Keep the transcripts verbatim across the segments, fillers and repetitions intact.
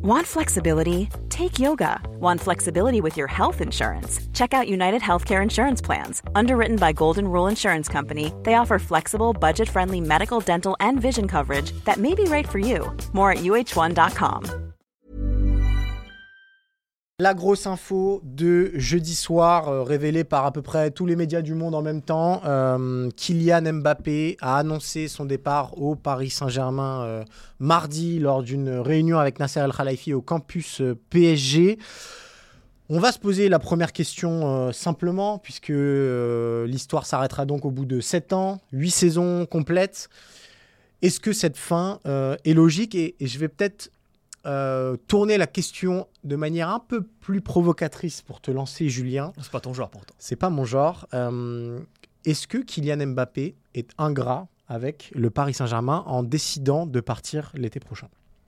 Want flexibility? Take yoga. Want flexibility with your health insurance? Check out United Healthcare Insurance Plans. Underwritten by Golden Rule Insurance Company, they offer flexible, budget-friendly medical, dental, and vision coverage that may be right for you. More at U H one dot com. La grosse info de jeudi soir, euh, révélée par à peu près tous les médias du monde en même temps. Euh, Kylian Mbappé a annoncé son départ au Paris Saint-Germain euh, mardi lors d'une réunion avec Nasser El Khelaifi au campus euh, P S G. On va se poser la première question euh, simplement, puisque euh, l'histoire s'arrêtera donc au bout de sept ans, huit saisons complètes. Est-ce que cette fin euh, est logique ? et, et je vais peut-être Euh, tourner la question de manière un peu plus provocatrice pour te lancer, Julien. C'est pas ton genre pourtant. C'est pas mon genre. Euh, est-ce que Kylian Mbappé est ingrat avec le Paris Saint-Germain en décidant de partir l'été prochain ?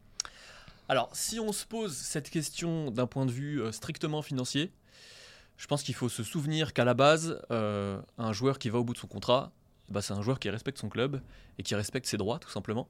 Alors, si on se pose cette question d'un point de vue euh, strictement financier, je pense qu'il faut se souvenir qu'à la base, euh, un joueur qui va au bout de son contrat, bah, c'est un joueur qui respecte son club et qui respecte ses droits, tout simplement.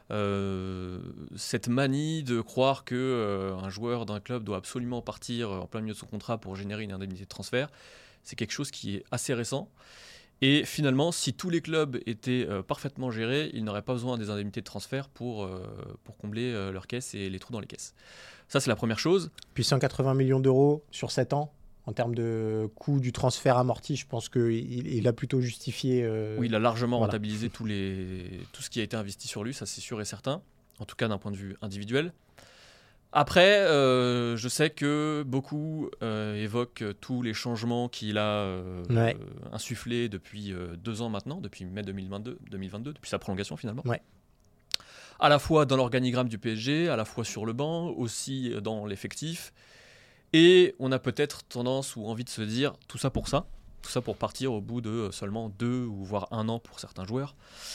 Euh, cette manie de croire que euh, un joueur d'un club doit absolument partir en plein milieu de son contrat pour générer une indemnité de transfert, c'est quelque chose qui est assez récent. Et finalement, si tous les clubs étaient euh, parfaitement gérés, ils n'auraient pas besoin des indemnités de transfert pour, euh, pour combler euh, leurs caisses et les trous dans les caisses. Ça, c'est la première chose. Puis cent quatre-vingts millions d'euros sur sept ans. En termes de coût du transfert amorti, je pense qu'il il a plutôt justifié... Euh... Oui, il a largement voilà. rentabilisé tous les... tout ce qui a été investi sur lui, ça c'est sûr et certain, en tout cas d'un point de vue individuel. Après, euh, je sais que beaucoup euh, évoquent tous les changements qu'il a euh, ouais. euh, insufflés depuis euh, deux ans maintenant, depuis mai deux mille vingt-deux, deux mille vingt-deux, depuis sa prolongation finalement. Ouais. À la fois dans l'organigramme du P S G, à la fois sur le banc, aussi dans l'effectif. Et on a peut-être tendance ou envie de se dire tout ça pour ça, tout ça pour partir au bout de seulement deux ou voire un an pour certains joueurs.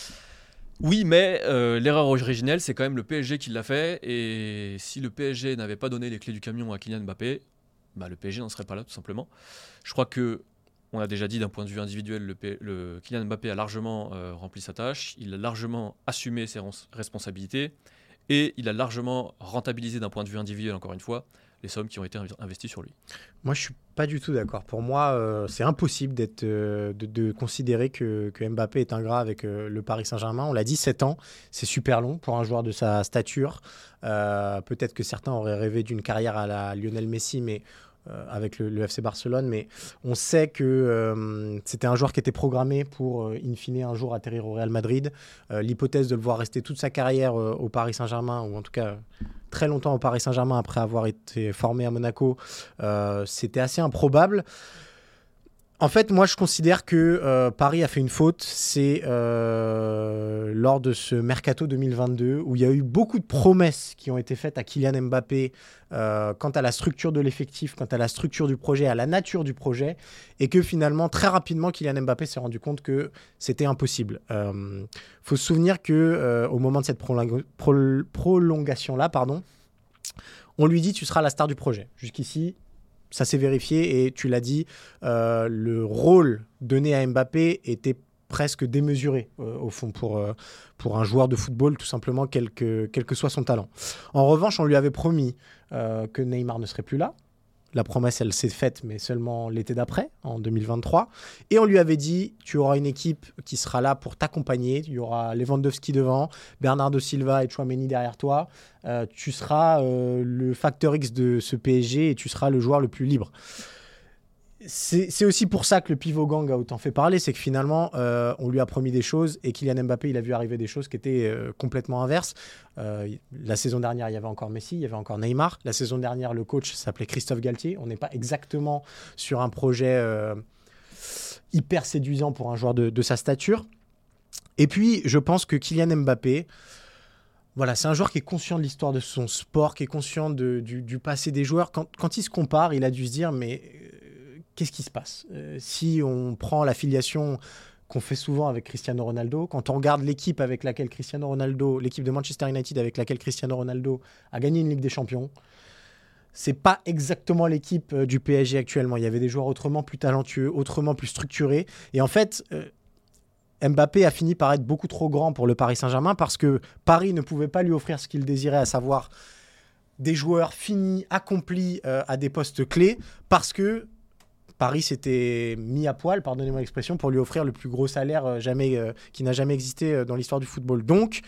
Oui, mais euh, l'erreur originelle, c'est quand même le P S G qui l'a fait. Et si le P S G n'avait pas donné les clés du camion à Kylian Mbappé, bah, le P S G n'en serait pas là tout simplement. Je crois que, on a déjà dit d'un point de vue individuel, le, P- le Kylian Mbappé a largement euh, rempli sa tâche, il a largement assumé ses res- responsabilités et il a largement rentabilisé d'un point de vue individuel, encore une fois, les sommes qui ont été investies sur lui. Moi, je ne suis pas du tout d'accord. Pour moi, euh, c'est impossible d'être, euh, de, de considérer que, que Mbappé est ingrat avec euh, le Paris Saint-Germain. On l'a dit, sept ans, c'est super long pour un joueur de sa stature. Euh, peut-être que certains auraient rêvé d'une carrière à la Lionel Messi, mais euh, avec le, le F C Barcelone. Mais on sait que euh, c'était un joueur qui était programmé pour, euh, in fine, un jour atterrir au Real Madrid. Euh, l'hypothèse de le voir rester toute sa carrière euh, au Paris Saint-Germain, ou en tout cas... très longtemps au Paris Saint-Germain après avoir été formé à Monaco, euh, c'était assez improbable. En fait, moi, je considère que euh, Paris a fait une faute. C'est euh, lors de ce Mercato deux mille vingt-deux où il y a eu beaucoup de promesses qui ont été faites à Kylian Mbappé euh, quant à la structure de l'effectif, quant à la structure du projet, à la nature du projet, et que finalement, très rapidement, Kylian Mbappé s'est rendu compte que c'était impossible. Il euh, faut se souvenir qu'au euh, moment de cette prolong- pro- prolongation-là, pardon, on lui dit « tu seras la star du projet ». Jusqu'ici, ça s'est vérifié et tu l'as dit, euh, le rôle donné à Mbappé était presque démesuré euh, au fond pour, euh, pour un joueur de football, tout simplement, quel que, quel que soit son talent. En revanche, on lui avait promis euh, que Neymar ne serait plus là. La promesse, elle s'est faite, mais seulement l'été d'après, en deux mille vingt-trois. Et on lui avait dit, tu auras une équipe qui sera là pour t'accompagner. Il y aura Lewandowski devant, Bernardo Silva et Tchouaméni derrière toi. Euh, tu seras euh, le facteur X de ce P S G et tu seras le joueur le plus libre. C'est, c'est aussi pour ça que le pivot gang a autant fait parler, c'est que finalement, euh, on lui a promis des choses et Kylian Mbappé, il a vu arriver des choses qui étaient euh, complètement inverses. Euh, la saison dernière, il y avait encore Messi, il y avait encore Neymar. La saison dernière, le coach s'appelait Christophe Galtier. On n'est pas exactement sur un projet euh, hyper séduisant pour un joueur de, de sa stature. Et puis, je pense que Kylian Mbappé, voilà, c'est un joueur qui est conscient de l'histoire de son sport, qui est conscient de, du, du passé des joueurs. Quand, quand il se compare, il a dû se dire, mais... qu'est-ce qui se passe euh, si on prend l'affiliation qu'on fait souvent avec Cristiano Ronaldo, quand on regarde l'équipe avec laquelle Cristiano Ronaldo, l'équipe de Manchester United avec laquelle Cristiano Ronaldo a gagné une Ligue des Champions, c'est pas exactement l'équipe euh, du P S G actuellement. Il y avait des joueurs autrement plus talentueux, autrement plus structurés. Et en fait, euh, Mbappé a fini par être beaucoup trop grand pour le Paris Saint-Germain parce que Paris ne pouvait pas lui offrir ce qu'il désirait, à savoir des joueurs finis, accomplis euh, à des postes clés, parce que Paris s'était mis à poil, pardonnez-moi l'expression, pour lui offrir le plus gros salaire euh, jamais, euh, qui n'a jamais existé euh, dans l'histoire du football. Donc,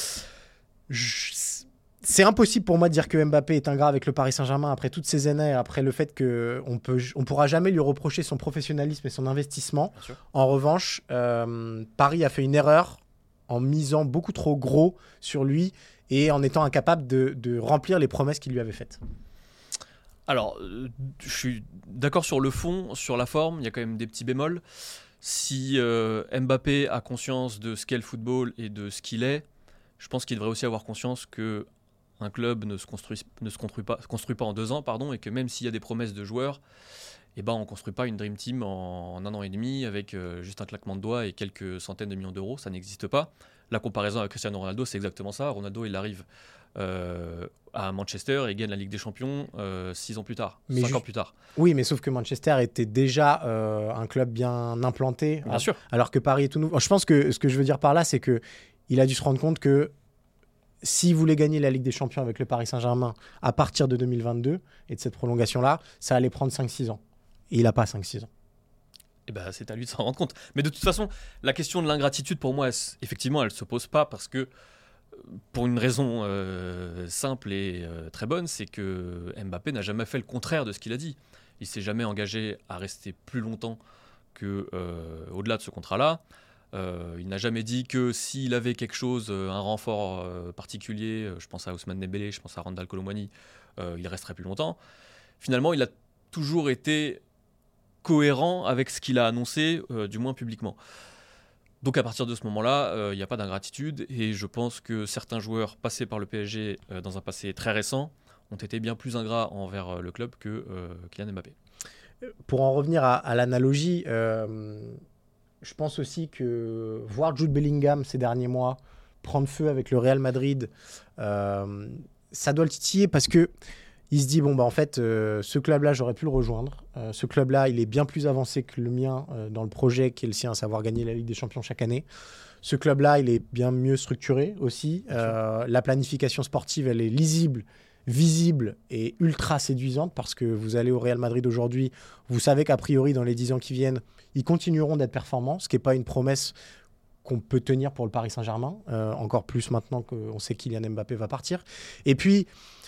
je... c'est impossible pour moi de dire que Mbappé est ingrat avec le Paris Saint-Germain après toutes ces années, après le fait qu'on peut, on pourra jamais lui reprocher son professionnalisme et son investissement. En revanche, euh, Paris a fait une erreur en misant beaucoup trop gros sur lui et en étant incapable de, de remplir les promesses qu'il lui avait faites. Alors, euh, je suis d'accord sur le fond, sur la forme, il y a quand même des petits bémols. Si euh, Mbappé a conscience de ce qu'est le football et de ce qu'il est, je pense qu'il devrait aussi avoir conscience que un club ne se construit, ne se construit pas, se construit pas en deux ans, pardon, et que même s'il y a des promesses de joueurs, eh ben, on ne construit pas une Dream Team en, en un an et demi avec euh, juste un claquement de doigts et quelques centaines de millions d'euros, ça n'existe pas. La comparaison avec Cristiano Ronaldo, c'est exactement ça. Ronaldo, il arrive euh, à Manchester et gagne la Ligue des Champions euh, six ans plus tard, mais cinq ju- ans plus tard. Oui, mais sauf que Manchester était déjà euh, un club bien implanté, bien alors, sûr. alors que Paris est tout nouveau. Je pense que ce que je veux dire par là, c'est qu'il a dû se rendre compte que s'il voulait gagner la Ligue des Champions avec le Paris Saint-Germain à partir de deux mille vingt-deux et de cette prolongation-là, ça allait prendre cinq six ans. Et il n'a pas cinq six ans. Eh ben, c'est à lui de s'en rendre compte. Mais de toute façon, la question de l'ingratitude, pour moi, elle, effectivement, elle ne se pose pas parce que, pour une raison euh, simple et euh, très bonne, c'est que Mbappé n'a jamais fait le contraire de ce qu'il a dit. Il ne s'est jamais engagé à rester plus longtemps que, euh, au-delà de ce contrat-là. Euh, il n'a jamais dit que s'il avait quelque chose, un renfort euh, particulier, euh, je pense à Ousmane Dembélé, je pense à Randal Kolo Muani, euh, il resterait plus longtemps. Finalement, il a toujours été cohérent avec ce qu'il a annoncé, euh, du moins publiquement. Donc à partir de ce moment-là, il euh, n'y a pas d'ingratitude et je pense que certains joueurs passés par le P S G euh, dans un passé très récent ont été bien plus ingrats envers euh, le club que euh, Kylian Mbappé. Pour en revenir à, à l'analogie, euh, je pense aussi que voir Jude Bellingham ces derniers mois prendre feu avec le Real Madrid, euh, ça doit le titiller parce que il se dit, bon, bah, en fait, euh, ce club-là, j'aurais pu le rejoindre. Euh, ce club-là, il est bien plus avancé que le mien euh, dans le projet qui est le sien, à savoir gagner la Ligue des Champions chaque année. Ce club-là, il est bien mieux structuré aussi. Euh, la planification sportive, elle est lisible, visible et ultra séduisante parce que vous allez au Real Madrid aujourd'hui, vous savez qu'a priori, dans les dix ans qui viennent, ils continueront d'être performants, ce qui n'est pas une promesse qu'on peut tenir pour le Paris Saint-Germain, euh, encore plus maintenant qu'on sait que Kylian Mbappé va partir. Et puis,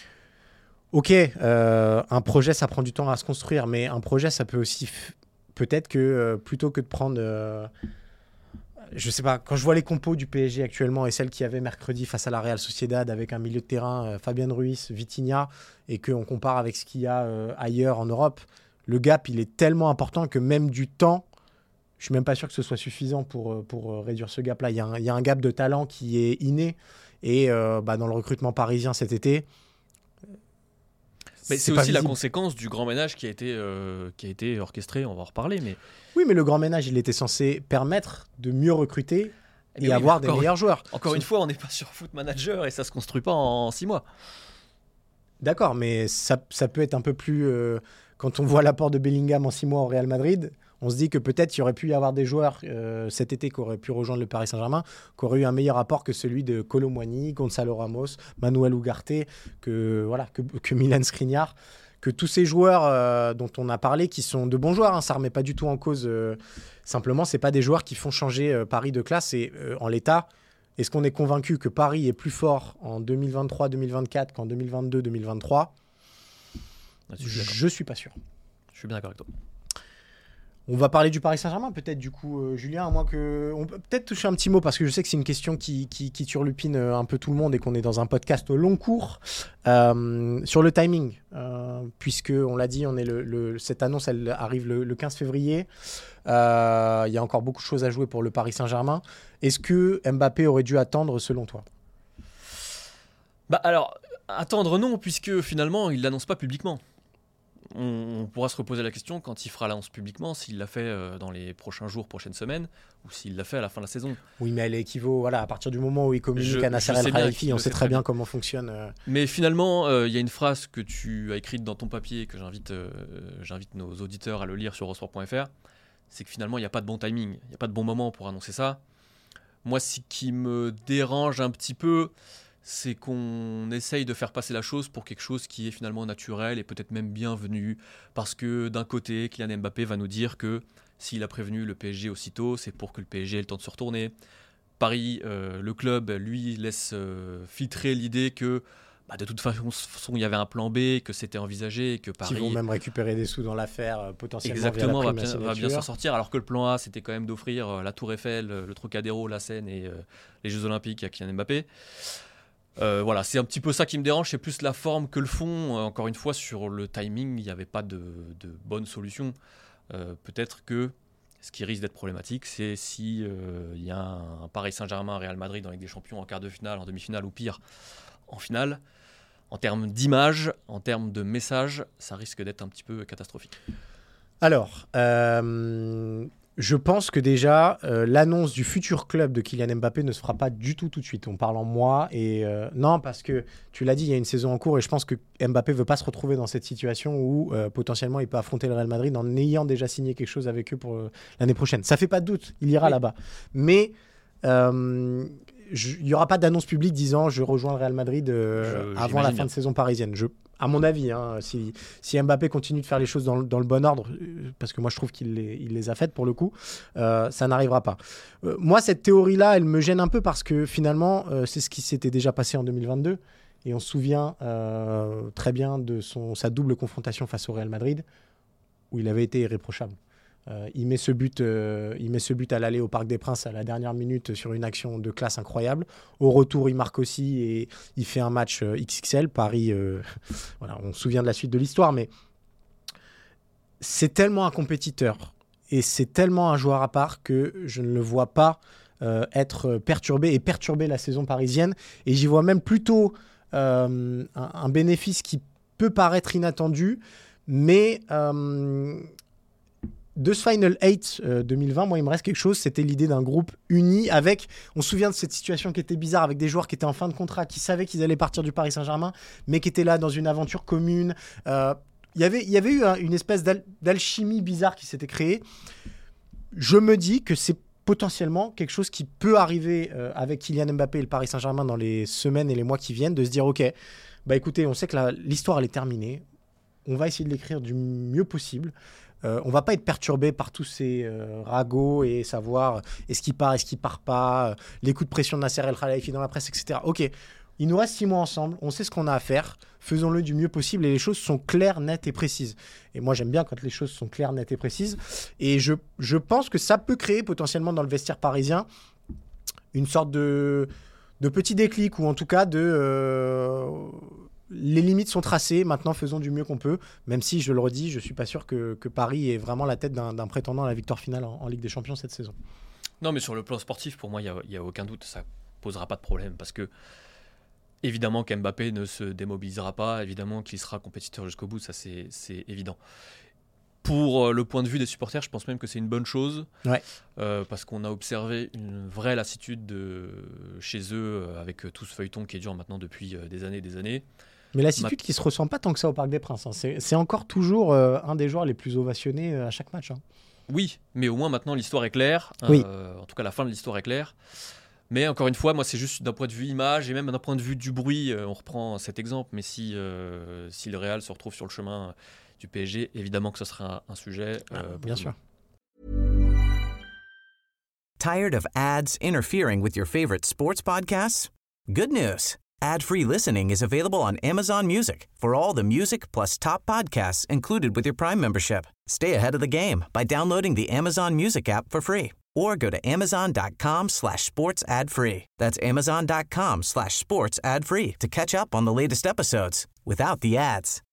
ok, euh, un projet, ça prend du temps à se construire, mais un projet, ça peut aussi... F... Peut-être que euh, plutôt que de prendre... Euh, je sais pas, quand je vois les compos du P S G actuellement et celles qu'il y avait mercredi face à la Real Sociedad avec un milieu de terrain, euh, Fabien Ruiz, Vitinha, et qu'on compare avec ce qu'il y a euh, ailleurs en Europe, le gap, il est tellement important que même du temps, je suis même pas sûr que ce soit suffisant pour, pour réduire ce gap-là. Il y a un, il y a un gap de talent qui est inné, et euh, bah, dans le recrutement parisien cet été... Mais c'est, c'est aussi visible. La conséquence du grand ménage qui a été, euh, qui a été orchestré, on va en reparler. Mais... Oui, mais le grand ménage, il était censé permettre de mieux recruter et, et oui, avoir des encore, meilleurs joueurs. Encore une fois, on n'est pas sur Foot Manager et ça ne se construit pas en six mois. D'accord, mais ça, ça peut être un peu plus... Euh, quand on voit l'apport de Bellingham en six mois au Real Madrid, on se dit que peut-être il y aurait pu y avoir des joueurs euh, cet été qui auraient pu rejoindre le Paris Saint-Germain, qui auraient eu un meilleur apport que celui de Kolo Muani, Gonzalo Ramos, Manuel Ugarte, que, voilà, que, que Milan Skriniar, que tous ces joueurs euh, dont on a parlé, qui sont de bons joueurs, hein, ça ne remet pas du tout en cause. Euh, simplement, ce n'est pas des joueurs qui font changer euh, Paris de classe. Et euh, en l'état, est-ce qu'on est convaincu que Paris est plus fort en deux mille vingt-trois deux mille vingt-quatre qu'en deux mille vingt-deux deux mille vingt-trois ? Je ne suis pas sûr. Je suis bien d'accord avec toi. On va parler du Paris Saint-Germain, peut-être, du coup, euh, Julien, à moins que... On peut peut-être toucher un petit mot, parce que je sais que c'est une question qui, qui, qui turlupine un peu tout le monde et qu'on est dans un podcast au long cours. Euh, sur le timing, euh, puisque, on l'a dit, on est le, le, cette annonce, elle arrive le, le quinze février. Euh, il y a encore beaucoup de choses à jouer pour le Paris Saint-Germain. Est-ce que Mbappé aurait dû attendre, selon toi ? Bah alors, attendre non, puisque finalement, il ne l'annonce pas publiquement. On pourra se reposer la question quand il fera l'annonce publiquement, s'il l'a fait euh, dans les prochains jours, prochaines semaines, ou s'il l'a fait à la fin de la saison. Oui, mais elle équivaut, voilà, à partir du moment où il communique je, à Nasser El Khelaifi, on sait très bien, bien comment fonctionne. Euh... Mais finalement, il euh, y a une phrase que tu as écrite dans ton papier, que j'invite, euh, j'invite nos auditeurs à le lire sur eurosport point f r, c'est que finalement, il n'y a pas de bon timing, il n'y a pas de bon moment pour annoncer ça. Moi, ce qui me dérange un petit peu, c'est qu'on essaye de faire passer la chose pour quelque chose qui est finalement naturel et peut-être même bienvenu, parce que d'un côté, Kylian Mbappé va nous dire que s'il a prévenu le P S G aussitôt, c'est pour que le P S G ait le temps de se retourner. Paris, euh, le club, lui, laisse euh, filtrer l'idée que bah, de toute façon, il y avait un plan B, que c'était envisagé, que Paris... Qui vont même récupérer des sous dans l'affaire, euh, potentiellement exactement, via la va, prime bien, va bien s'en sortir, alors que le plan A, c'était quand même d'offrir euh, la Tour Eiffel, le Trocadéro, la Seine et euh, les Jeux Olympiques à Kylian Mbappé. Euh, voilà, c'est un petit peu ça qui me dérange, c'est plus la forme que le fond. Euh, encore une fois, sur le timing, il n'y avait pas de, de bonne solution. Euh, peut-être que ce qui risque d'être problématique, c'est si euh, il y a un, un Paris Saint-Germain, Real Madrid en Ligue des Champions en quart de finale, en demi-finale ou pire, en finale. En termes d'image, en termes de message, ça risque d'être un petit peu catastrophique. Alors, euh, je pense que déjà, euh, l'annonce du futur club de Kylian Mbappé ne se fera pas du tout tout de suite. On parle en mois. Et euh, non, parce que tu l'as dit, il y a une saison en cours et je pense que Mbappé ne veut pas se retrouver dans cette situation où euh, potentiellement il peut affronter le Real Madrid en ayant déjà signé quelque chose avec eux pour euh, l'année prochaine. Ça ne fait pas de doute, il ira oui. là-bas. Mais... Euh, il n'y aura pas d'annonce publique disant je rejoins le Real Madrid euh, je, avant la fin bien. de saison parisienne. Je, à mon avis, hein, si, si Mbappé continue de faire les choses dans, dans le bon ordre, parce que moi je trouve qu'il les, il les a faites pour le coup, euh, ça n'arrivera pas. Euh, moi, cette théorie-là, elle me gêne un peu parce que finalement, euh, c'est ce qui s'était déjà passé en deux mille vingt-deux. Et on se souvient euh, très bien de son, sa double confrontation face au Real Madrid, où il avait été irréprochable. Euh, il, met ce but, euh, il met ce but à l'aller au Parc des Princes à la dernière minute sur une action de classe incroyable. Au retour, il marque aussi et il fait un match euh, X X L. Paris, euh, voilà, on se souvient de la suite de l'histoire, mais c'est tellement un compétiteur et c'est tellement un joueur à part que je ne le vois pas euh, être perturbé et perturber la saison parisienne. Et j'y vois même plutôt euh, un, un bénéfice qui peut paraître inattendu, mais... Euh, de ce Final huit euh, deux mille vingt, moi, il me reste quelque chose. C'était l'idée d'un groupe uni avec... On se souvient de cette situation qui était bizarre avec des joueurs qui étaient en fin de contrat, qui savaient qu'ils allaient partir du Paris Saint-Germain, mais qui étaient là dans une aventure commune. Euh, y avait, y avait eu hein, une espèce d'al- d'alchimie bizarre qui s'était créée. Je me dis que c'est potentiellement quelque chose qui peut arriver euh, avec Kylian Mbappé et le Paris Saint-Germain dans les semaines et les mois qui viennent, de se dire, OK, bah écoutez, on sait que la, l'histoire, elle est terminée. On va essayer de l'écrire du mieux possible. Euh, on va pas être perturbé par tous ces euh, ragots et savoir euh, est-ce qu'il part, est-ce qu'il part pas, euh, les coups de pression de Nasser El Khelaifi dans la presse, et cetera. Ok, il nous reste six mois ensemble, on sait ce qu'on a à faire, faisons-le du mieux possible et les choses sont claires, nettes et précises. Et moi, j'aime bien quand les choses sont claires, nettes et précises. Et je, je pense que ça peut créer potentiellement dans le vestiaire parisien une sorte de, de petit déclic ou en tout cas de... Euh, les limites sont tracées, maintenant faisons du mieux qu'on peut, même si, je le redis, je ne suis pas sûr que, que Paris ait vraiment la tête d'un, d'un prétendant à la victoire finale en, en Ligue des Champions cette saison. Non, mais sur le plan sportif, pour moi, il n'y a, a aucun doute, ça ne posera pas de problème, parce que évidemment qu'Mbappé ne se démobilisera pas, évidemment qu'il sera compétiteur jusqu'au bout, ça c'est, c'est évident. Pour le point de vue des supporters, je pense même que c'est une bonne chose, ouais. euh, parce qu'on a observé une vraie lassitude de, chez eux, avec tout ce feuilleton qui dure maintenant depuis des années et des années. Mais lassitude Ma... qui ne se ressent pas tant que ça au Parc des Princes. Hein. C'est, c'est encore toujours euh, un des joueurs les plus ovationnés euh, à chaque match. Hein. Oui, mais au moins maintenant l'histoire est claire. Oui. Euh, en tout cas, la fin de l'histoire est claire. Mais encore une fois, moi, c'est juste d'un point de vue image et même d'un point de vue du bruit. Euh, on reprend cet exemple, mais si, euh, si le Real se retrouve sur le chemin du P S G, évidemment que ce sera un, un sujet. Euh, ah, bien sûr. Tired of ads interfering with your favorite sports podcasts? Good news. Ad-free listening is available on Amazon Music for all the music plus top podcasts included with your Prime membership. Stay ahead of the game by downloading the Amazon Music app for free or go to amazon.com slash sports ad free. That's amazon.com slash sports ad free to catch up on the latest episodes without the ads.